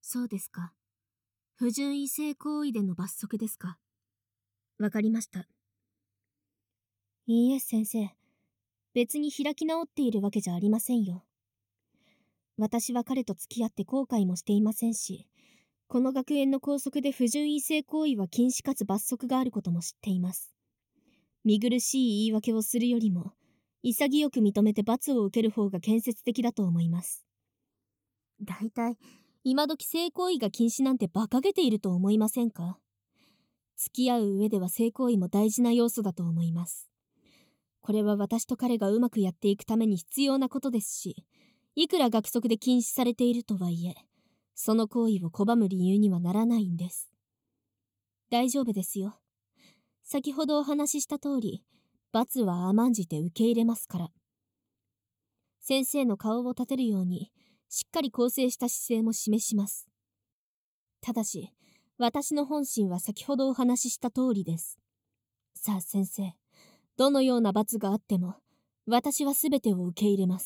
そうですか。不純異性行為での罰則ですか。わかりました。いいえ先生、別に開き直っているわけじゃありませんよ。私は彼と付き合って後悔もしていませんし、この学園の校則で不純異性行為は禁止かつ罰則があることも知っています。見苦しい言い訳をするよりも、潔く認めて罰を受ける方が建設的だと思います。だいたい、今時性行為が禁止なんて馬鹿げていると思いませんか？付き合う上では性行為も大事な要素だと思います。これは私と彼がうまくやっていくために必要なことですし、いくら学則で禁止されているとはいえ、その行為を拒む理由にはならないんです。大丈夫ですよ。先ほどお話しした通り、罰は甘んじて受け入れますから。先生の顔を立てるように、しっかり構成した姿勢も示します。ただし、私の本心は先ほどお話しした通りです。さあ先生、どのような罰があっても、私は全てを受け入れます。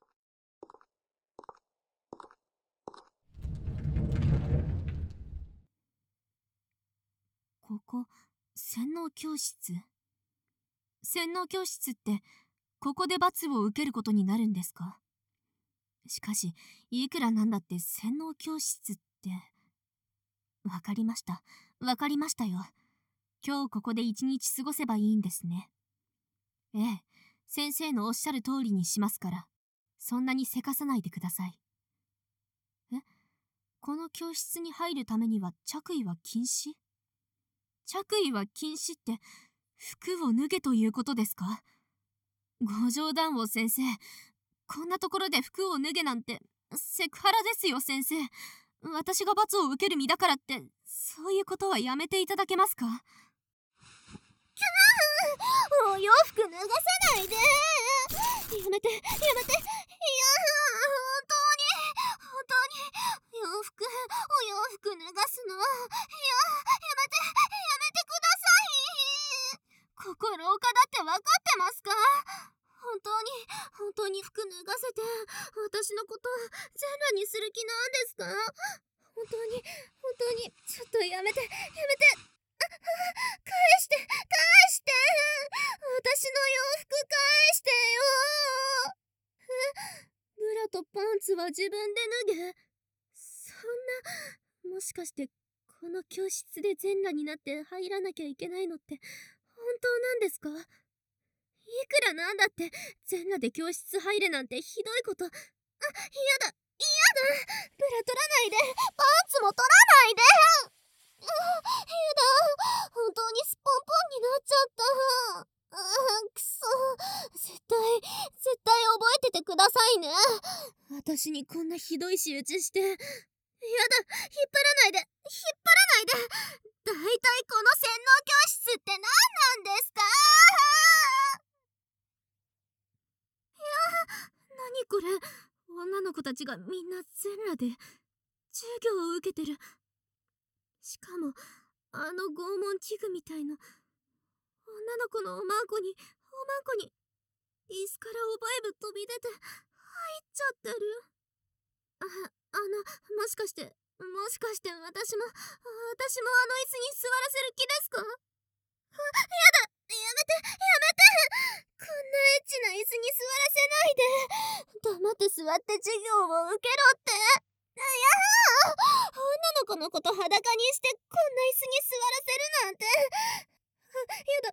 ここ、洗脳教室？洗脳教室って、ここで罰を受けることになるんですか？しかし、いくらなんだって洗脳教室って。わかりました。わかりましたよ。今日ここで一日過ごせばいいんですね。ええ、先生のおっしゃる通りにしますから、そんなにせかさないでください。え、この教室に入るためには着衣は禁止？着衣は禁止って、服を脱げということですか？ご冗談を先生。こんなところで服を脱げなんて、セクハラですよ先生。私が罰を受ける身だからって、そういうことはやめていただけますか？ お洋服脱がさないで。やめて、やめて。いや、本当に、お洋服脱がすの。いや、やめてください。ここ廊下だって分かってますか？本当に服脱がせて、私のこと全裸にする気なんですか？本当に、ちょっとやめて。返して。私の洋服返してよ。ブラとパンツは自分で脱げ。そんな、もしかしてこの教室で全裸になって入らなきゃいけないのって本当なんですか？いくらなんだって全裸で教室入れなんてひどいこと。嫌だ。ブラ取らないで。パンツも取らないで。やだ。本当にスポンポンになっちゃった。くそ。絶対覚えててくださいね。私にこんなひどい仕打ちして。やだ。引っ張らないで。だいたいこの洗脳教室って何なんですか？何これ。女の子たちがみんな全裸で授業を受けてる。しかもあの拷問器具みたいな。女の子のおまんこに椅子からおバイブ飛び出て入っちゃってる。もしかして私もあの椅子に座らせる気ですか？やだ。やめて。こんなエッチな椅子に座らせないで。黙って座って授業を受けろって。女の子のこと裸にしてこんな椅子に座らせるなんて。やだ。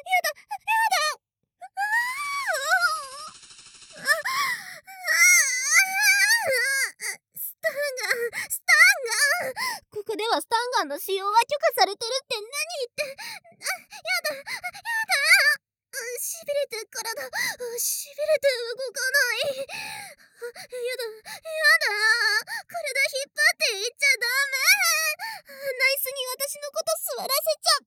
スタンガン。ここではスタンガンの使用は許可されてるって何言って。やだ。しびれて動かない。やだ。体引っ張っていっちゃダメ。あんな椅子に私のこと座らせちゃ。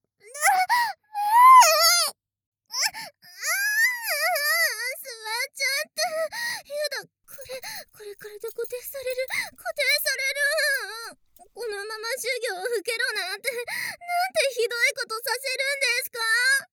座っちゃった。やだ。これからで固定される。このまま授業を受けろなんてひどいことさせるんですか？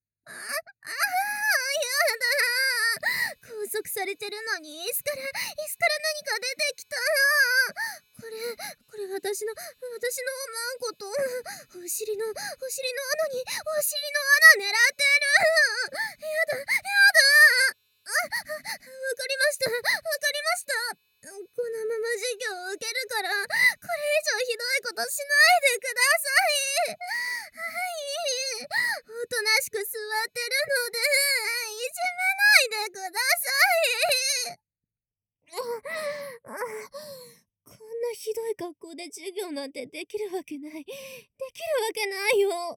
やだ。拘束されてるのに椅子から何か出てきた。これマンコと、お尻の穴に、お尻の穴狙ってる。やだ。わかりました。このまま授業を受けるから、これ以上ひどいことしないでください。はい。おとなしく座ってるので、いじめないでください。こんなひどい格好で授業なんてできるわけないよ。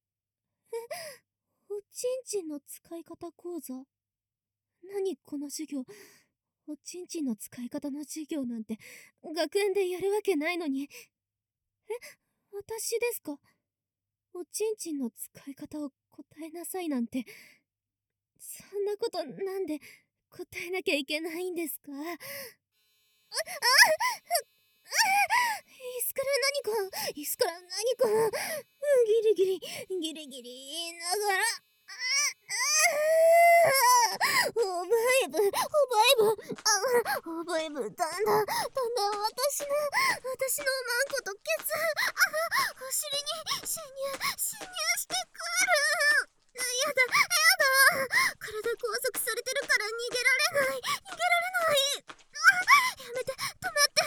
おちんちんの使い方講座？何この授業。おちんちんの使い方の授業なんて学園でやるわけないのに。私ですか？おちんちんの使い方を答えなさいなんて、そんなことなんで答えなきゃいけないんですか？椅子から何かギリギリ言いながら、おバイブ、だんだん私のマンコとケツ、お尻に侵入してくる。やだ。体拘束されてるから逃げられない。やめて、止まって。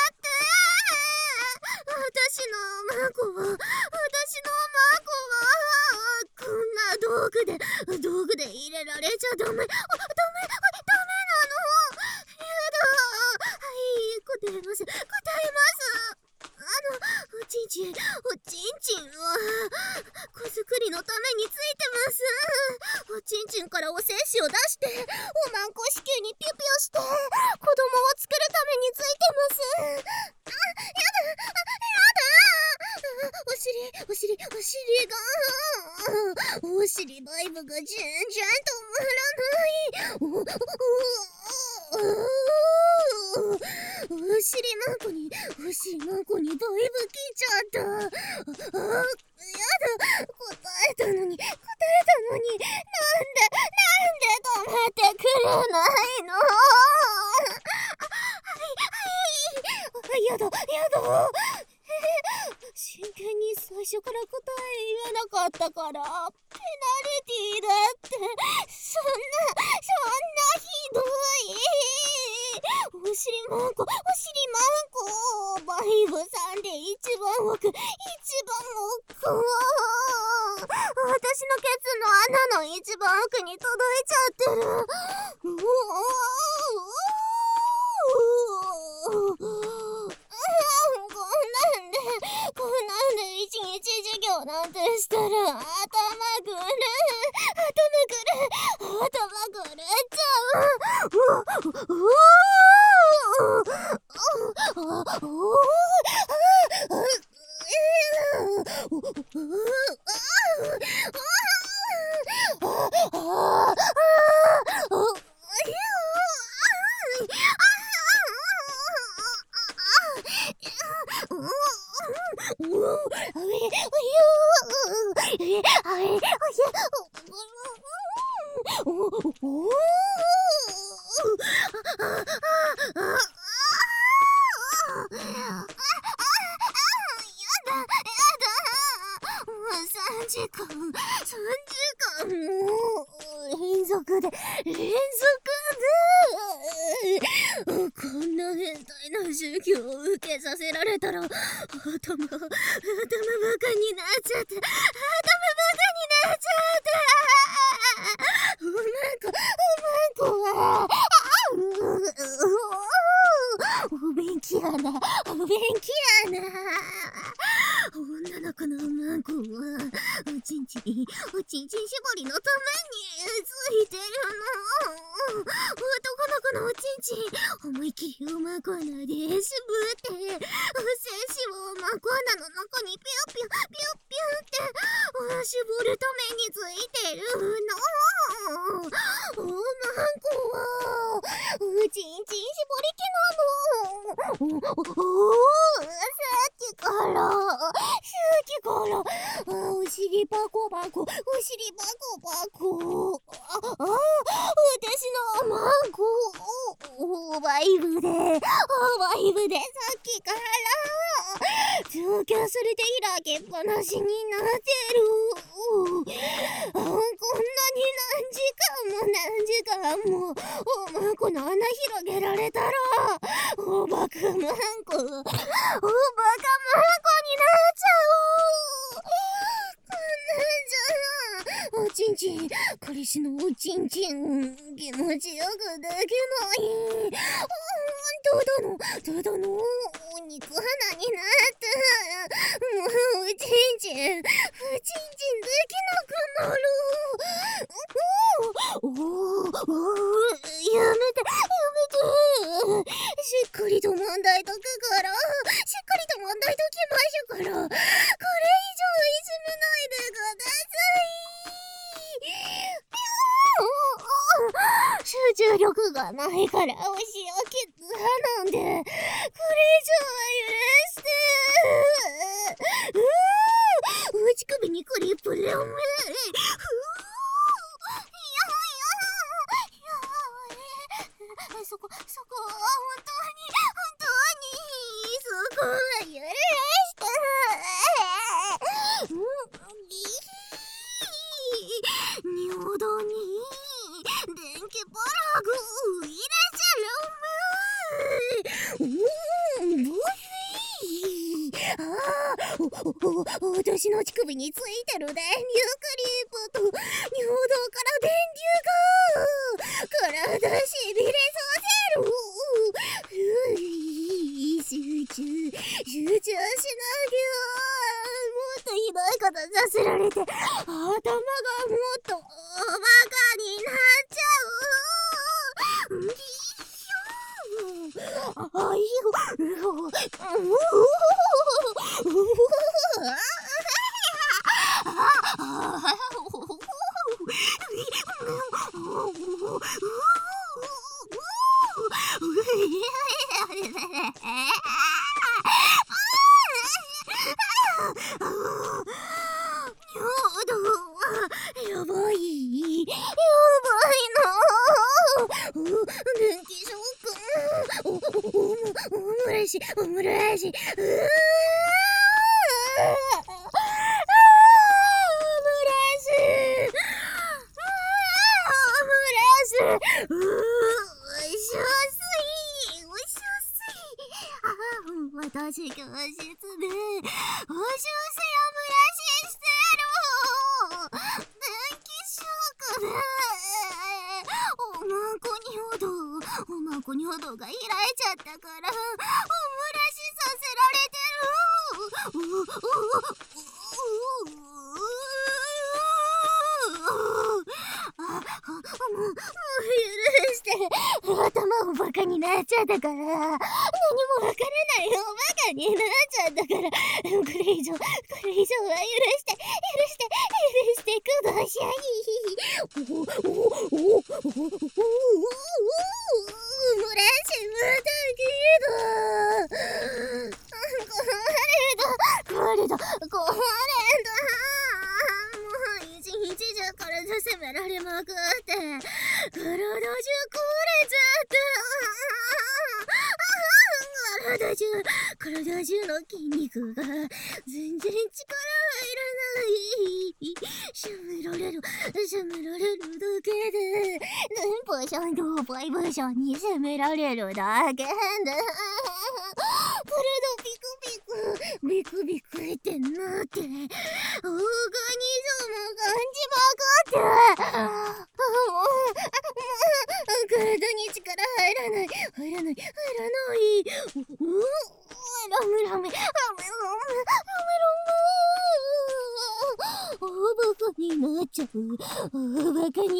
私のマンコは、こんな道具で入れられちゃダメ。ダメなの。やだ。はい、答えます。おちんちんは子作りのためについてます。おちんちんからお精子を出して、おまんこ子宮にピュピュして子供を作るためについてます。お尻バイブが全然止まらない。お尻マンコにバイブ来ちゃった。やだ。答えたのに、なんで止めてくれないの？やだ。真剣に最初から答え言わなかったから、ペナルティーだって。そんなひどい。お尻マンコ、バイブさんで一番奥。私のケツの穴の一番奥に届いちゃってる。こんなんで一日授業なんてしたら頭ぐるっちゃう。3時間もう連続でこんな変態な授業を受けさせられたら頭バカになっちゃっておまんこはお勉強やな女の子のおまんこはおちんちん絞りのためについてるの。男の子のおちんちん思いっきりおまんこ穴で絞ってお精子をおまんこ穴の中にピュピュって絞るためについてるの。おまんこはおちんちん絞り器なの。さっきからお尻バコバコ私のマンコバイブでさっきからキャスルで開けっぱなしになってる。こんなに何時間もおまんこの穴広げられたらおバカまんこになっちゃう。こんなんじゃおちんちん彼氏のおちんちん気持ちよくできない。ただのお肉花になったもうおちんちんできなくなる。やめてしっかりと問題解くからしっかりと問題解きましょうからこれ以上いじめないでください。集中力がないからお仕置き派なんでこれ以上は許して内首にクリップでおめそこは本当にそこは許して尿道に電気プラグ入れちゃうブヒ私の乳首についてる電流クリップと尿道から電流が体しびれさせる。集中しなきゃ。もっとひどいことさせられて頭がもっとバカになっちゃう。あいよやばいの電気ショックオムライス私教室でおしゅうせやむらししてる電気ショックでおまんこにほどが開いちゃったからおむらしさせられてる。もう許して頭をバカになっちゃったから何もわからないおバカになっちゃったからこれ以上は許してください。むらし壊れたもう一日中体責められまくって体中壊れちゃった体中の筋肉が全然力入らないしゃめられるだけで電波ションとバイブーションに責められるだけでビクビクってなってオーガニズム感じまくって体に力入らないラメ大バカになっちゃってる。もう何も考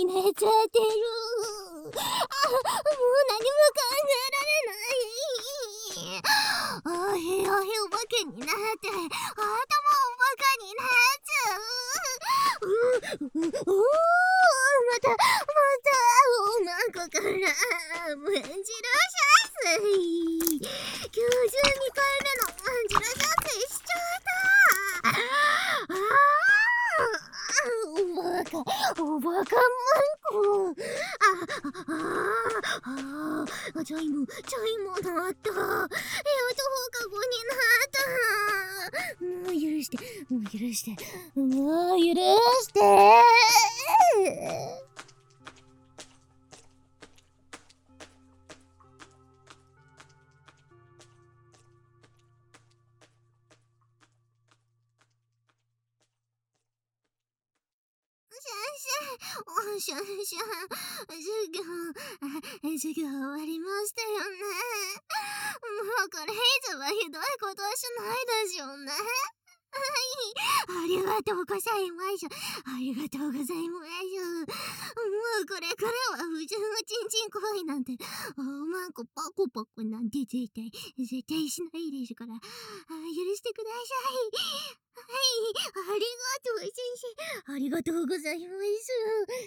えられないお化けになって頭をバカになっちゃう。またおまんこからムンジロ射水92回目のムンジロ射水しちゃったおバカマンコチャイム鳴った放課後になったして、もう許して、もう許して。先生、授業終わりましたよね。もうこれ以上はひどいことはしないでしょうね。はい、ありがとうございます。ありがとうございます。もうこれからは不純なちんちん行為なんて、おまんこパコパコなんて絶対しないですから、許してください。はい、ありがとう先生。ありがとうございます。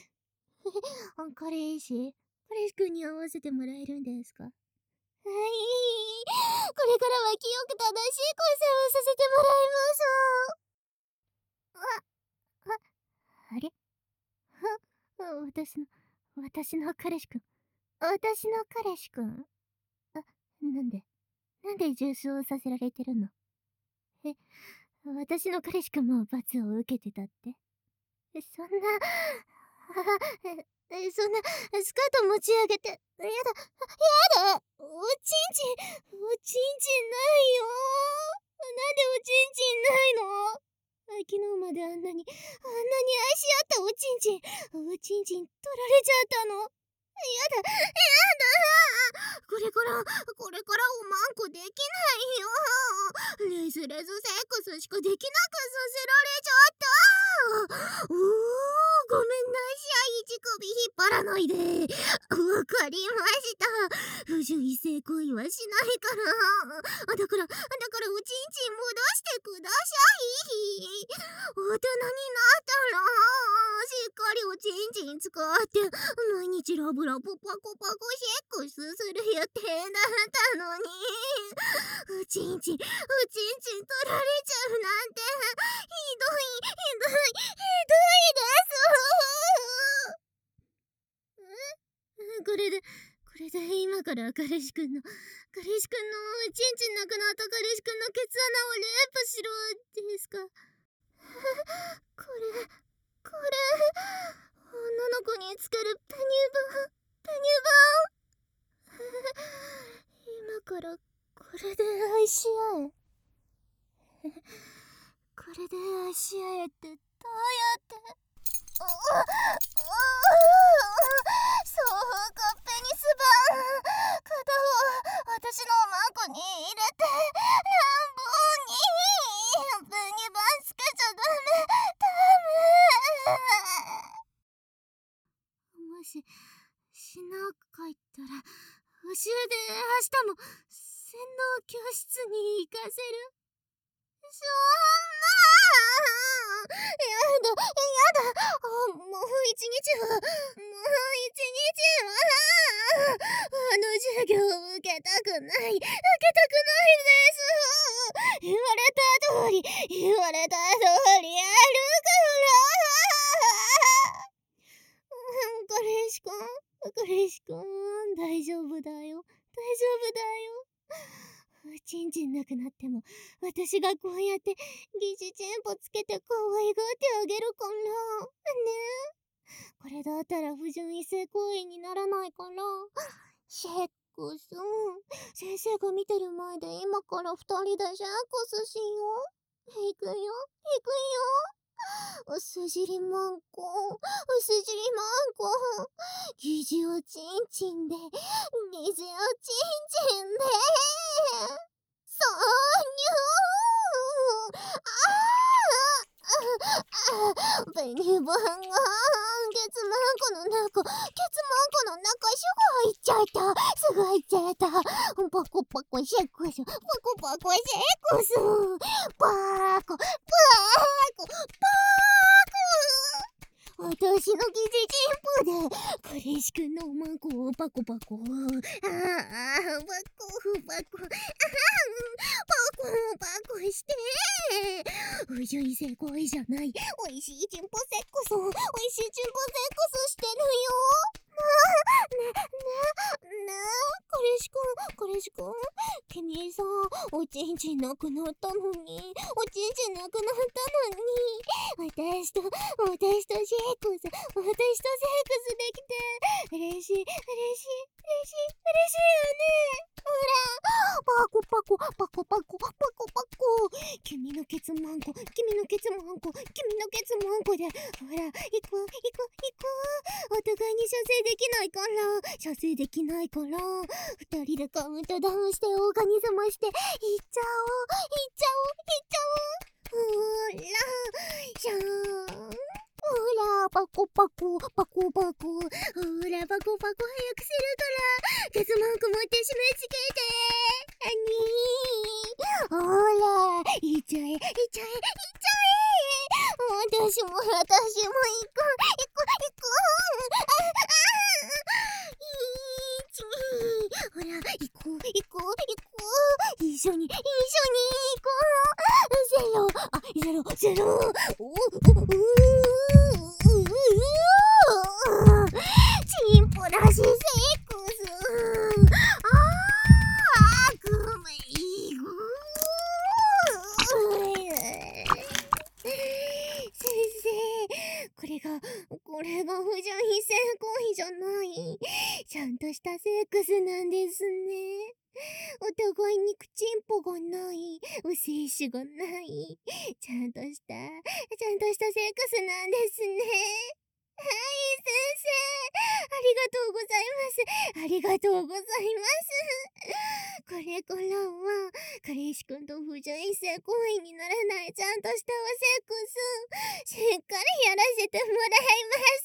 彼氏くんに会わせてもらえるんですか？はい、これからは清く正しい交際をさせてもらいます。あれ私の彼氏くん。なんで重傷させられてるの？私の彼氏くんも罰を受けてたって？そんな、そんな、スカート持ち上げて、やだ、おちんちんないよ。なんでおちんちんないの？昨日まであんなに愛し合ったおちんちん取られちゃったの。やだ。これからおまんこできないよ。レズセックスしかできなくさせられちゃった。ごめんなさい。乳首引っ張らないで。わかりました。不純異性行為はしないから。だからおちんちん戻してください。大人になったらしっかりおちんちん使って毎日ラブパコセックスする予定だったのに、おちんちん取られちゃうなんてひどいです。これで今から彼氏くんのちんちんなくなった彼氏くんのケツ穴をレイプしろですか？これ女の子につけるペニバン今からこれで愛し合えってどうやってそうか、ペニスバン片方私のおまんこに入れて乱暴にペニバンつけちゃダメ。もししなかったら補習で明日も洗脳教室に行かせる。そんなやだもう一日はあの授業を受けたくないです。言われた通りやるから彼氏くん大丈夫だよ。ちんちんなくなっても私がこうやって疑似チンポつけて可愛がってあげるからね。これだったら不純異性行為にならないから。セックス先生が見てる前で今から2人でセックスしよう。いくようすじりまんこ疑似おちんちんでそうにゅーベニバンがケツマンコの中すぐ入っちゃったパコセックス私の疑似チンポで彼氏くんのおまんこをパコして不純異性行為じゃないおいしいチンポセックスしてるよ。 彼氏くん、君さ、おちんちんなくなったのに、私とセックスできて、嬉しいよね。ほら、パコパコ。君のケツマンコで、ほら、行こう。お互いに射精できないから、二人でカウントダウンしてオーガニズムして、いっちゃおう。ほら、シャーン。ほら、パコ。ほら、パコ早くするから、ケツマンコ持って締め付けて。ほら、いっちゃえ。私も行こう。ほら、行こう。一緒に行こう。ゼロ。チンポらしいセックス。グメイグ先生、これが不純異性行為じゃない。ちゃんとしたセックスなんですね。お互いにチンポがない、精子がない、ちゃんとしたセックスなんですね。はい、先生、ありがとうございます。これからは、彼氏くんと不純異性行為にならないちゃんとしたおセックス、しっかりやらせてもらいます。